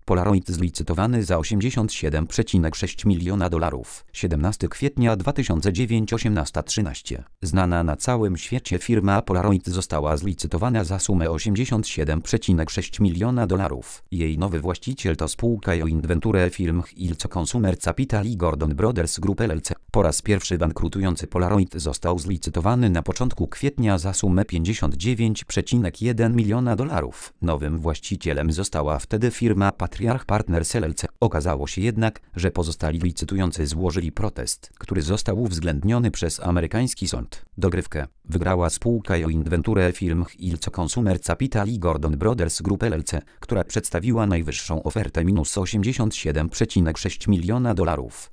Polaroid zlicytowany za 87,6 miliona dolarów. 17 kwietnia 2009 18:13. Znana na całym świecie firma Polaroid została zlicytowana za sumę 87,6 miliona dolarów. Jej nowy właściciel to spółka Joint Venture Firm Hilco Consumer Capital i Gordon Brothers Group LLC. Po raz pierwszy bankrutujący Polaroid został zlicytowany na początku kwietnia za sumę 59,1 miliona dolarów. Nowym właścicielem została wtedy firma Patriarch Partners LLC. Okazało się jednak, że pozostali licytujący złożyli protest, który został uwzględniony przez amerykański sąd. Dogrywkę wygrała spółka Joint Venture Firm Hilco Consumer Capital i Gordon Brothers Group LLC, która przedstawiła najwyższą ofertę minus 87,6 miliona dolarów.